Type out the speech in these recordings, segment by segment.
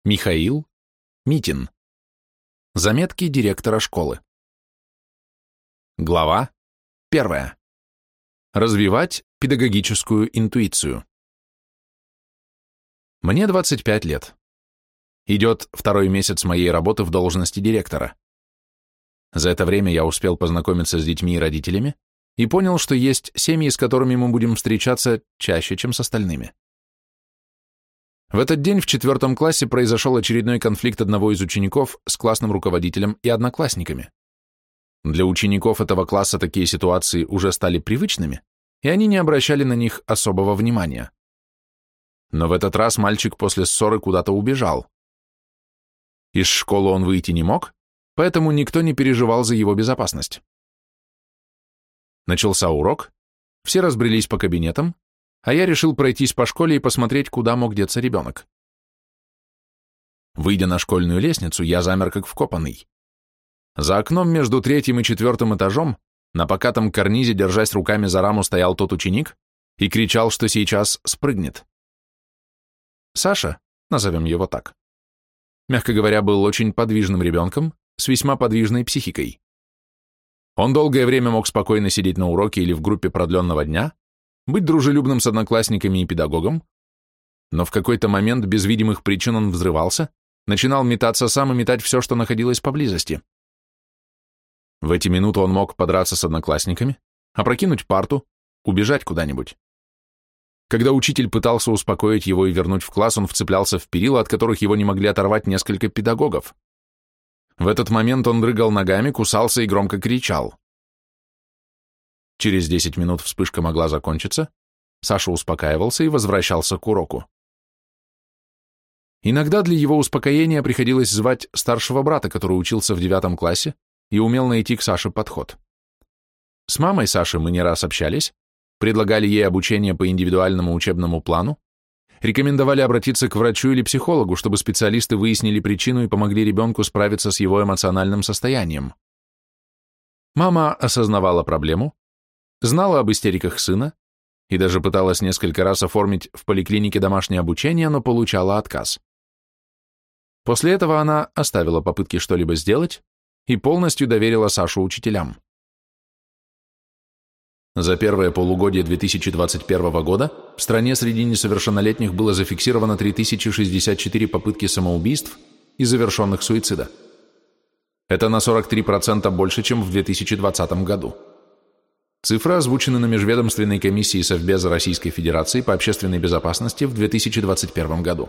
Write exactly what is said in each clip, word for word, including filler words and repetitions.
Михаил Митин. Заметки директора школы. Глава первая. Развивать педагогическую интуицию. Мне двадцать пять лет. Идет второй месяц моей работы в должности директора. За это время я успел познакомиться с детьми и родителями и понял, что есть семьи, с которыми мы будем встречаться чаще, чем с остальными. В этот день в четвертом классе произошел очередной конфликт одного из учеников с классным руководителем и одноклассниками. Для учеников этого класса такие ситуации уже стали привычными, и они не обращали на них особого внимания. Но в этот раз мальчик после ссоры куда-то убежал. Из школы он выйти не мог, поэтому никто не переживал за его безопасность. Начался урок, все разбрелись по кабинетам, а я решил пройтись по школе и посмотреть, куда мог деться ребенок. Выйдя на школьную лестницу, я замер как вкопанный. За окном между третьим и четвертым этажом, на покатом карнизе, держась руками за раму, стоял тот ученик и кричал, что сейчас спрыгнет. Саша, назовем его так, мягко говоря, был очень подвижным ребенком с весьма подвижной психикой. Он долгое время мог спокойно сидеть на уроке или в группе продленного дня, быть дружелюбным с одноклассниками и педагогом, но в какой-то момент без видимых причин он взрывался, начинал метаться сам и метать все, что находилось поблизости. В эти минуты он мог подраться с одноклассниками, опрокинуть парту, убежать куда-нибудь. Когда учитель пытался успокоить его и вернуть в класс, он вцеплялся в перила, от которых его не могли оторвать несколько педагогов. В этот момент он дрыгал ногами, кусался и громко кричал. Через десять минут вспышка могла закончиться, Саша успокаивался и возвращался к уроку. Иногда для его успокоения приходилось звать старшего брата, который учился в девятом классе и умел найти к Саше подход. С мамой Саши мы не раз общались, предлагали ей обучение по индивидуальному учебному плану, рекомендовали обратиться к врачу или психологу, чтобы специалисты выяснили причину и помогли ребенку справиться с его эмоциональным состоянием. Мама осознавала проблему, знала об истериках сына и даже пыталась несколько раз оформить в поликлинике домашнее обучение, но получала отказ. После этого она оставила попытки что-либо сделать и полностью доверила Сашу учителям. За первое полугодие две тысячи двадцать первого года в стране среди несовершеннолетних было зафиксировано три тысячи шестьдесят четыре попытки самоубийств и завершенных суицида. Это на сорок три процента больше, чем в две тысячи двадцатом году. Цифры озвучены на Межведомственной комиссии Совбеза Российской Федерации по общественной безопасности в две тысячи двадцать первом году.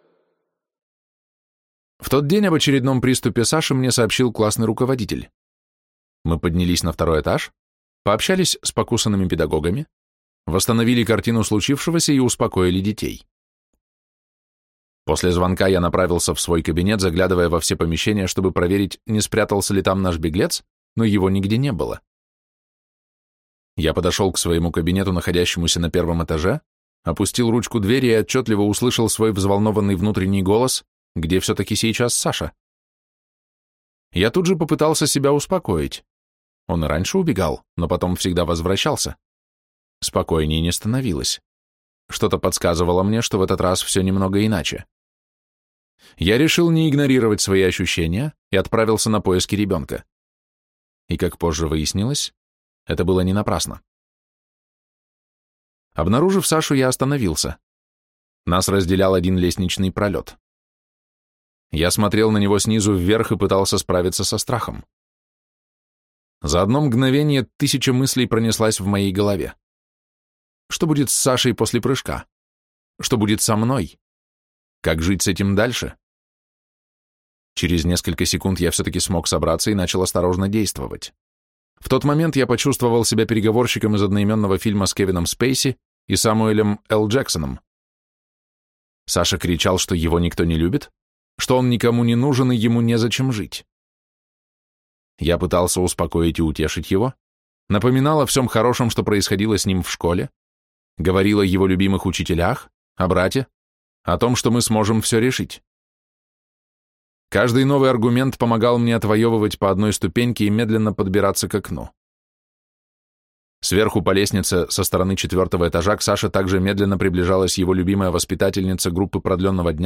В тот день об очередном приступе Саши мне сообщил классный руководитель. Мы поднялись на второй этаж, пообщались с покусанными педагогами, восстановили картину случившегося и успокоили детей. После звонка я направился в свой кабинет, заглядывая во все помещения, чтобы проверить, не спрятался ли там наш беглец, но его нигде не было. Я подошел к своему кабинету, находящемуся на первом этаже, опустил ручку двери и отчетливо услышал свой взволнованный внутренний голос, где все-таки сейчас Саша. Я тут же попытался себя успокоить. Он и раньше убегал, но потом всегда возвращался. Спокойнее не становилось. Что-то подсказывало мне, что в этот раз все немного иначе. Я решил не игнорировать свои ощущения и отправился на поиски ребенка. И, как позже выяснилось, это было не напрасно. Обнаружив Сашу, я остановился. Нас разделял один лестничный пролет. Я смотрел на него снизу вверх и пытался справиться со страхом. За одно мгновение тысяча мыслей пронеслась в моей голове. Что будет с Сашей после прыжка? Что будет со мной? Как жить с этим дальше? Через несколько секунд я все-таки смог собраться и начал осторожно действовать. В тот момент я почувствовал себя переговорщиком из одноименного фильма с Кевином Спейси и Самуэлем Л. Джексоном. Саша кричал, что его никто не любит, что он никому не нужен и ему незачем жить. Я пытался успокоить и утешить его, напоминал о всем хорошем, что происходило с ним в школе, говорил о его любимых учителях, о брате, о том, что мы сможем все решить. Каждый новый аргумент помогал мне отвоевывать по одной ступеньке и медленно подбираться к окну. Сверху по лестнице со стороны четвертого этажа к Саше также медленно приближалась его любимая воспитательница группы продленного дня,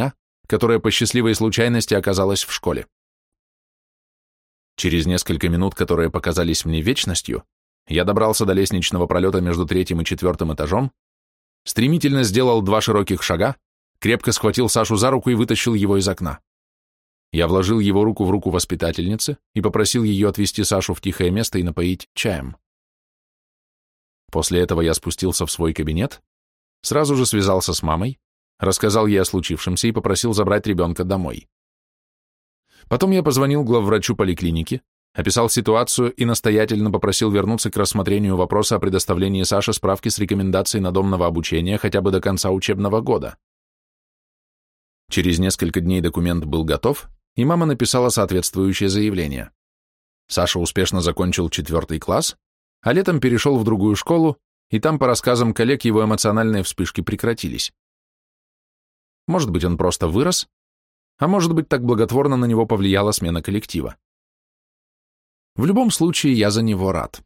которая по счастливой случайности оказалась в школе. Через несколько минут, которые показались мне вечностью, я добрался до лестничного пролета между третьим и четвертым этажом, стремительно сделал два широких шага, крепко схватил Сашу за руку и вытащил его из окна. Я вложил его руку в руку воспитательницы и попросил ее отвезти Сашу в тихое место и напоить чаем. После этого я спустился в свой кабинет, сразу же связался с мамой, рассказал ей о случившемся и попросил забрать ребенка домой. Потом я позвонил главврачу поликлиники, описал ситуацию и настоятельно попросил вернуться к рассмотрению вопроса о предоставлении Саше справки с рекомендацией надомного обучения хотя бы до конца учебного года. Через несколько дней документ был готов, и мама написала соответствующее заявление. Саша успешно закончил четвертый класс, а летом перешел в другую школу, и там, по рассказам коллег, его эмоциональные вспышки прекратились. Может быть, он просто вырос, а может быть, так благотворно на него повлияла смена коллектива. В любом случае, я за него рад.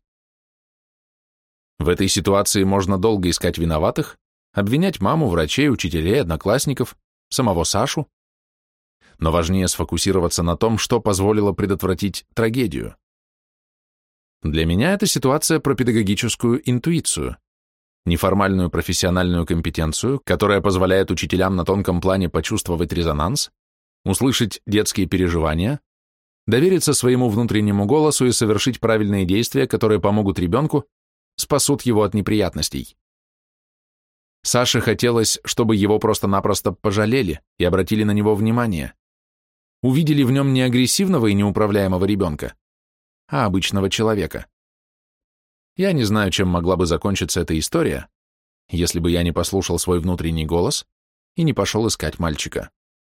В этой ситуации можно долго искать виноватых, обвинять маму, врачей, учителей, одноклассников, самого Сашу, но важнее сфокусироваться на том, что позволило предотвратить трагедию. Для меня эта ситуация про педагогическую интуицию, неформальную профессиональную компетенцию, которая позволяет учителям на тонком плане почувствовать резонанс, услышать детские переживания, довериться своему внутреннему голосу и совершить правильные действия, которые помогут ребенку, спасут его от неприятностей. Саше хотелось, чтобы его просто-напросто пожалели и обратили на него внимание. Увидели в нем не агрессивного и неуправляемого ребенка, а обычного человека. Я не знаю, чем могла бы закончиться эта история, если бы я не послушал свой внутренний голос и не пошел искать мальчика.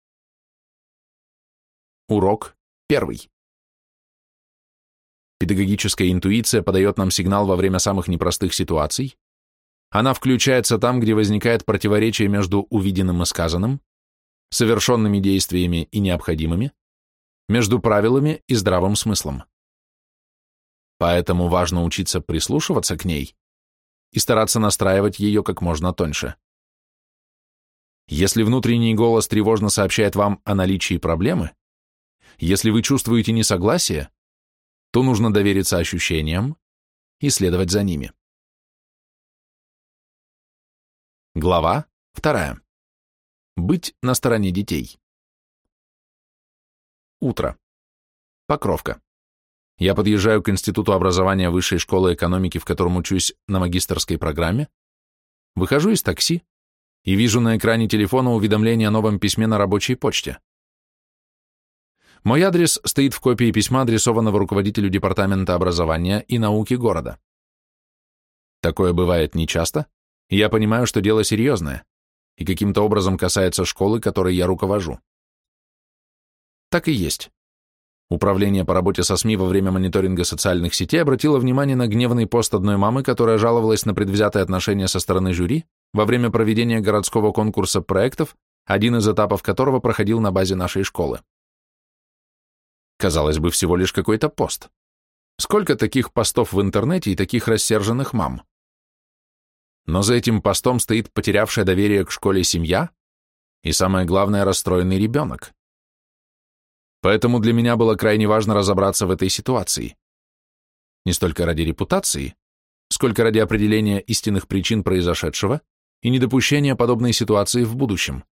Урок первый. Педагогическая интуиция подает нам сигнал во время самых непростых ситуаций. Она включается там, где возникает противоречие между увиденным и сказанным, совершенными действиями и необходимыми, между правилами и здравым смыслом. Поэтому важно учиться прислушиваться к ней и стараться настраивать ее как можно тоньше. Если внутренний голос тревожно сообщает вам о наличии проблемы, если вы чувствуете несогласие, то нужно довериться ощущениям и следовать за ними. Глава вторая. Быть на стороне детей. Утро. Покровка. Я подъезжаю к Институту образования Высшей школы экономики, в котором учусь на магистерской программе, выхожу из такси и вижу на экране телефона уведомление о новом письме на рабочей почте. Мой адрес стоит в копии письма, адресованного руководителю Департамента образования и науки города. Такое бывает нечасто, и я понимаю, что дело серьезное и каким-то образом касается школы, которой я руковожу. Так и есть. Управление по работе со СМИ во время мониторинга социальных сетей обратило внимание на гневный пост одной мамы, которая жаловалась на предвзятое отношение со стороны жюри во время проведения городского конкурса проектов, один из этапов которого проходил на базе нашей школы. Казалось бы, всего лишь какой-то пост. Сколько таких постов в интернете и таких рассерженных мам? Но за этим постом стоит потерявшая доверие к школе семья и, самое главное, расстроенный ребенок. Поэтому для меня было крайне важно разобраться в этой ситуации. Не столько ради репутации, сколько ради определения истинных причин произошедшего и недопущения подобной ситуации в будущем.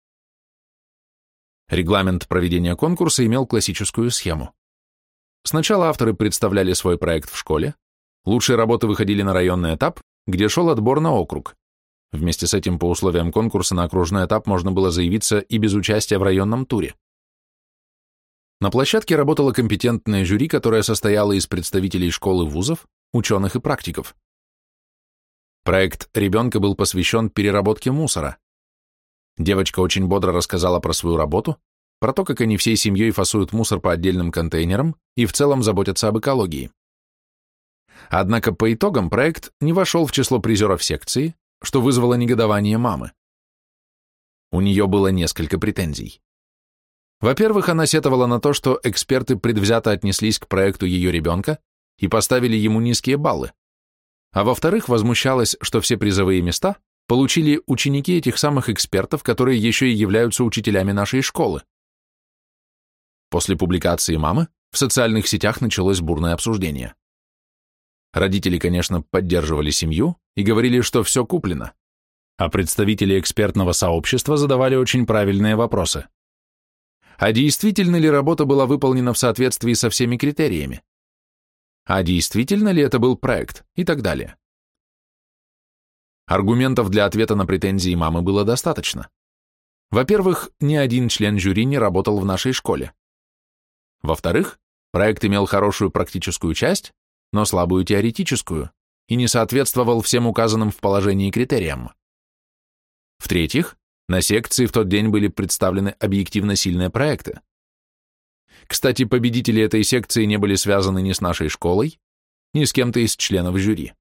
Регламент проведения конкурса имел классическую схему. Сначала авторы представляли свой проект в школе, лучшие работы выходили на районный этап, где шел отбор на округ. Вместе с этим по условиям конкурса на окружной этап можно было заявиться и без участия в районном туре. На площадке работало компетентное жюри, которое состояло из представителей школ и вузов, ученых и практиков. Проект ребенка был посвящен переработке мусора. Девочка очень бодро рассказала про свою работу, про то, как они всей семьей фасуют мусор по отдельным контейнерам и в целом заботятся об экологии. Однако по итогам проект не вошел в число призеров секции, что вызвало негодование мамы. У нее было несколько претензий. Во-первых, она сетовала на то, что эксперты предвзято отнеслись к проекту ее ребенка и поставили ему низкие баллы. А во-вторых, возмущалась, что все призовые места получили ученики этих самых экспертов, которые еще и являются учителями нашей школы. После публикации мамы в социальных сетях началось бурное обсуждение. Родители, конечно, поддерживали семью и говорили, что все куплено, а представители экспертного сообщества задавали очень правильные вопросы. А действительно ли работа была выполнена в соответствии со всеми критериями? А действительно ли это был проект? И так далее. Аргументов для ответа на претензии мамы было достаточно. Во-первых, ни один член жюри не работал в нашей школе. Во-вторых, проект имел хорошую практическую часть, но слабую теоретическую, и не соответствовал всем указанным в положении критериям. В-третьих, на секции в тот день были представлены объективно сильные проекты. Кстати, победители этой секции не были связаны ни с нашей школой, ни с кем-то из членов жюри.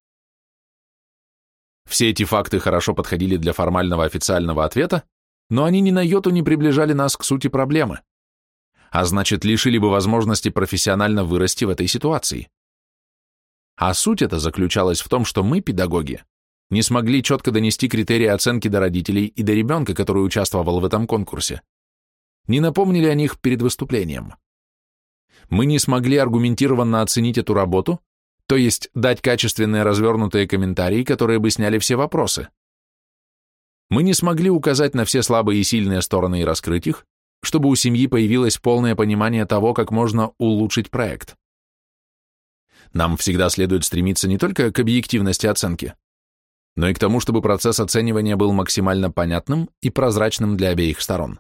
Все эти факты хорошо подходили для формального официального ответа, но они ни на йоту не приближали нас к сути проблемы, а значит, лишили бы возможности профессионально вырасти в этой ситуации. А суть эта заключалась в том, что мы, педагоги, не смогли четко донести критерии оценки до родителей и до ребенка, который участвовал в этом конкурсе. Не напомнили о них перед выступлением. Мы не смогли аргументированно оценить эту работу, то есть дать качественные развернутые комментарии, которые бы сняли все вопросы. Мы не смогли указать на все слабые и сильные стороны и раскрыть их, чтобы у семьи появилось полное понимание того, как можно улучшить проект. Нам всегда следует стремиться не только к объективности оценки, но и к тому, чтобы процесс оценивания был максимально понятным и прозрачным для обеих сторон.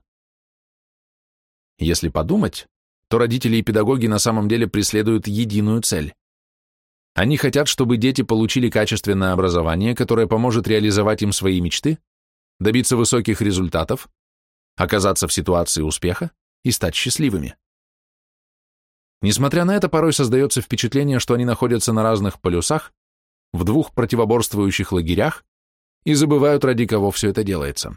Если подумать, то родители и педагоги на самом деле преследуют единую цель. Они хотят, чтобы дети получили качественное образование, которое поможет реализовать им свои мечты, добиться высоких результатов, оказаться в ситуации успеха и стать счастливыми. Несмотря на это, порой создается впечатление, что они находятся на разных полюсах, в двух противоборствующих лагерях и забывают, ради кого все это делается.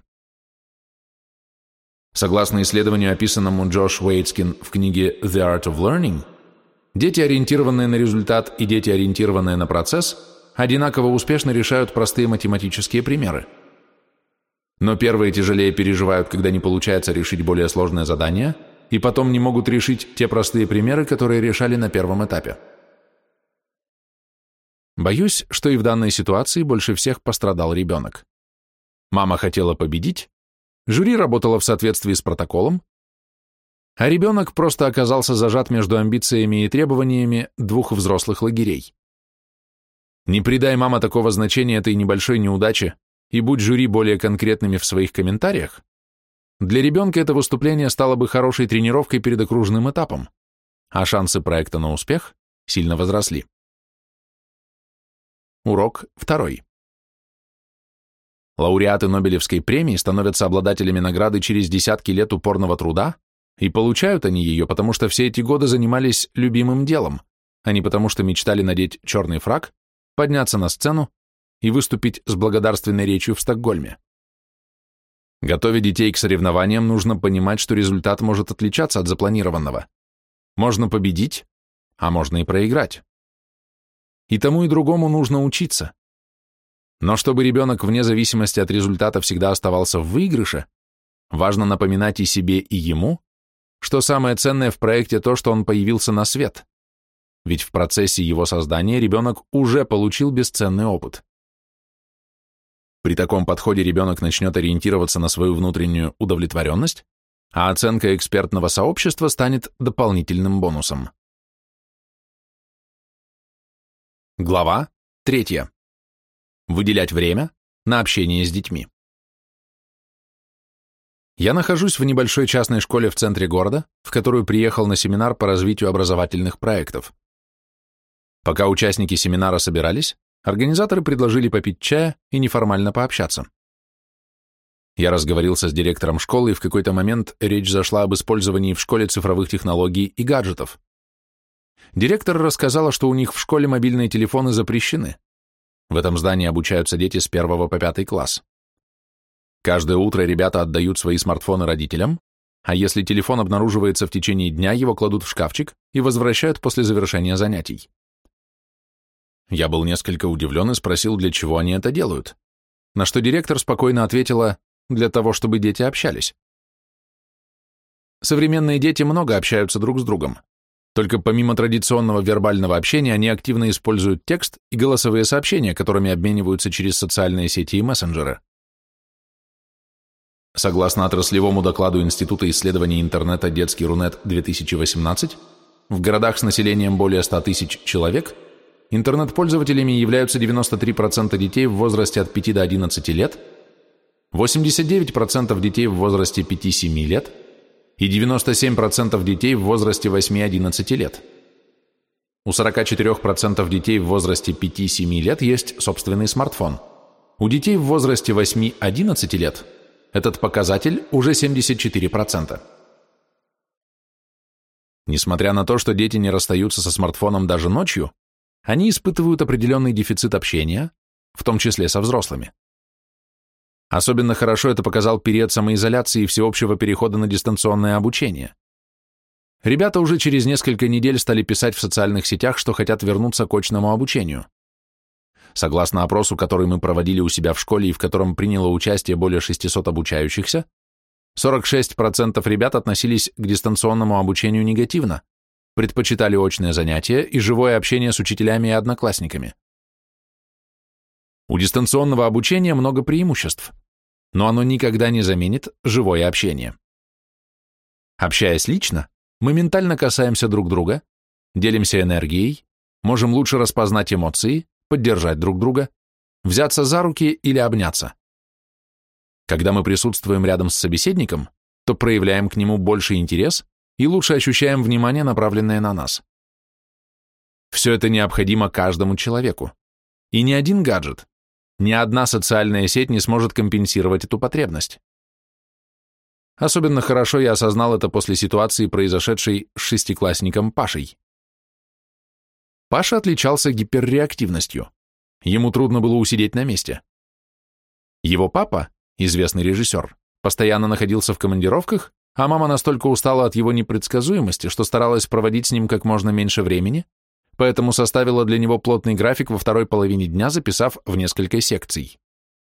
Согласно исследованию, описанному Джош Уэйтскин в книге The Art of Learning, дети, ориентированные на результат, и дети, ориентированные на процесс, одинаково успешно решают простые математические примеры. Но первые тяжелее переживают, когда не получается решить более сложное задание, и потом не могут решить те простые примеры, которые решали на первом этапе. Боюсь, что и в данной ситуации больше всех пострадал ребенок. Мама хотела победить, жюри работало в соответствии с протоколом, а ребенок просто оказался зажат между амбициями и требованиями двух взрослых лагерей. Не придай, мама, такого значения этой небольшой неудаче, и будь жюри более конкретными в своих комментариях, для ребенка это выступление стало бы хорошей тренировкой перед окружным этапом, а шансы проекта на успех сильно возросли. Урок второй. Лауреаты Нобелевской премии становятся обладателями награды через десятки лет упорного труда, и получают они ее, потому что все эти годы занимались любимым делом, а не потому что мечтали надеть черный фрак, подняться на сцену и выступить с благодарственной речью в Стокгольме. Готовя детей к соревнованиям, нужно понимать, что результат может отличаться от запланированного. Можно победить, а можно и проиграть. И тому и другому нужно учиться. Но чтобы ребенок вне зависимости от результата всегда оставался в выигрыше, важно напоминать и себе, и ему, что самое ценное в проекте то, что он появился на свет, ведь в процессе его создания ребенок уже получил бесценный опыт. При таком подходе ребенок начнет ориентироваться на свою внутреннюю удовлетворенность, а оценка экспертного сообщества станет дополнительным бонусом. Глава третья. Выделять время на общение с детьми. Я нахожусь в небольшой частной школе в центре города, в которую приехал на семинар по развитию образовательных проектов. Пока участники семинара собирались, организаторы предложили попить чая и неформально пообщаться. Я разговорился с директором школы, и в какой-то момент речь зашла об использовании в школе цифровых технологий и гаджетов. Директор рассказала, что у них в школе мобильные телефоны запрещены. В этом здании обучаются дети с первого по пятый класс. Каждое утро ребята отдают свои смартфоны родителям, а если телефон обнаруживается в течение дня, его кладут в шкафчик и возвращают после завершения занятий. Я был несколько удивлен и спросил, для чего они это делают. на что директор спокойно ответила: «Для того, чтобы дети общались». Современные дети много общаются друг с другом. Только помимо традиционного вербального общения они активно используют текст и голосовые сообщения, которыми обмениваются через социальные сети и мессенджеры. Согласно отраслевому докладу Института исследований интернета «Детский Рунет две тысячи восемнадцать», в городах с населением более ста тысяч человек интернет-пользователями являются девяносто три процента детей в возрасте от пяти до одиннадцати лет, восемьдесят девять процентов детей в возрасте пяти-семи лет и девяносто семь процентов детей в возрасте восьми-одиннадцати лет. У сорока четырёх процентов детей в возрасте пяти-семи лет есть собственный смартфон. У детей в возрасте восьми-одиннадцати лет этот показатель уже семьдесят четыре процента. Несмотря на то, что дети не расстаются со смартфоном даже ночью, они испытывают определенный дефицит общения, в том числе со взрослыми. Особенно хорошо это показал период самоизоляции и всеобщего перехода на дистанционное обучение. Ребята уже через несколько недель стали писать в социальных сетях, что хотят вернуться к очному обучению. Согласно опросу, который мы проводили у себя в школе и в котором приняло участие более шестисот обучающихся, сорок шесть процентов ребят относились к дистанционному обучению негативно, предпочитали очные занятия и живое общение с учителями и одноклассниками. У дистанционного обучения много преимуществ, но оно никогда не заменит живое общение. Общаясь лично, мы ментально касаемся друг друга, делимся энергией, можем лучше распознать эмоции, поддержать друг друга, взяться за руки или обняться. Когда мы присутствуем рядом с собеседником, то проявляем к нему больший интерес и лучше ощущаем внимание, направленное на нас. Все это необходимо каждому человеку. И ни один гаджет, ни одна социальная сеть не сможет компенсировать эту потребность. Особенно хорошо я осознал это после ситуации, произошедшей с шестиклассником Пашей. Паша отличался гиперреактивностью. Ему трудно было усидеть на месте. Его папа, известный режиссер, постоянно находился в командировках, а мама настолько устала от его непредсказуемости, что старалась проводить с ним как можно меньше времени, поэтому составила для него плотный график во второй половине дня, записав в несколько секций.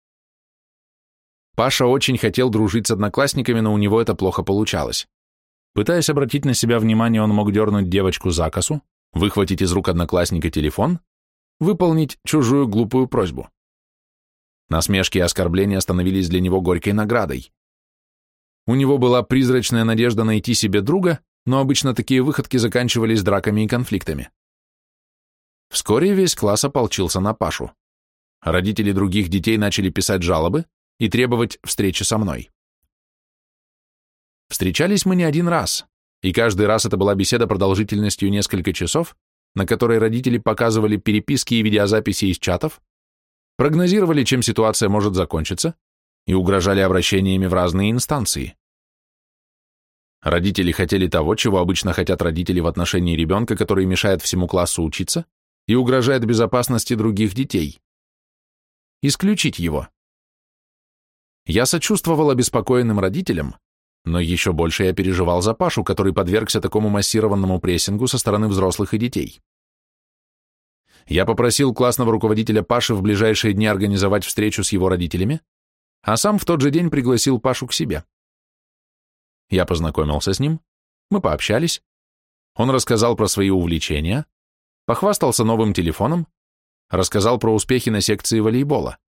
Паша очень хотел дружить с одноклассниками, но у него это плохо получалось. Пытаясь обратить на себя внимание, он мог дернуть девочку за косу, выхватить из рук одноклассника телефон, выполнить чужую глупую просьбу. Насмешки и оскорбления становились для него горькой наградой. У него была призрачная надежда найти себе друга, но обычно такие выходки заканчивались драками и конфликтами. Вскоре весь класс ополчился на Пашу. Родители других детей начали писать жалобы и требовать встречи со мной. Встречались мы не один раз, и каждый раз это была беседа продолжительностью несколько часов, на которой родители показывали переписки и видеозаписи из чатов, прогнозировали, чем ситуация может закончиться, и угрожали обращениями в разные инстанции. Родители хотели того, чего обычно хотят родители в отношении ребенка, который мешает всему классу учиться и угрожает безопасности других детей. Исключить его. Я сочувствовал обеспокоенным родителям, но еще больше я переживал за Пашу, который подвергся такому массированному прессингу со стороны взрослых и детей. Я попросил классного руководителя Паши в ближайшие дни организовать встречу с его родителями, а сам в тот же день пригласил Пашу к себе. Я познакомился с ним, мы пообщались, он рассказал про свои увлечения, похвастался новым телефоном, рассказал про успехи на секции волейбола.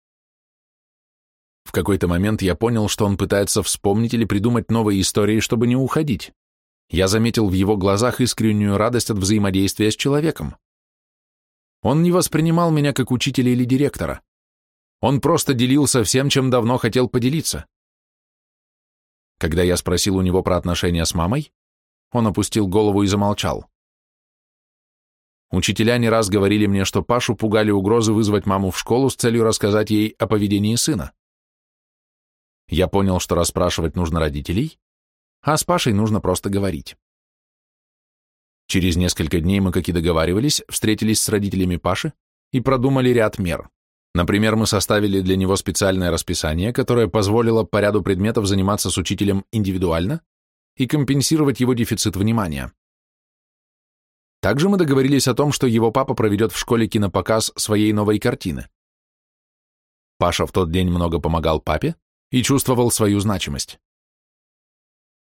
В какой-то момент я понял, что он пытается вспомнить или придумать новые истории, чтобы не уходить. Я заметил в его глазах искреннюю радость от взаимодействия с человеком. Он не воспринимал меня как учителя или директора. Он просто делился всем, чем давно хотел поделиться. Когда я спросил у него про отношения с мамой, он опустил голову и замолчал. Учителя не раз говорили мне, что Пашу пугали угрозы вызвать маму в школу с целью рассказать ей о поведении сына. Я понял, что расспрашивать нужно родителей, а с Пашей нужно просто говорить. Через несколько дней мы, как и договаривались, встретились с родителями Паши и продумали ряд мер. Например, мы составили для него специальное расписание, которое позволило по ряду предметов заниматься с учителем индивидуально и компенсировать его дефицит внимания. Также мы договорились о том, что его папа проведет в школе кинопоказ своей новой картины. Паша в тот день много помогал папе и чувствовал свою значимость.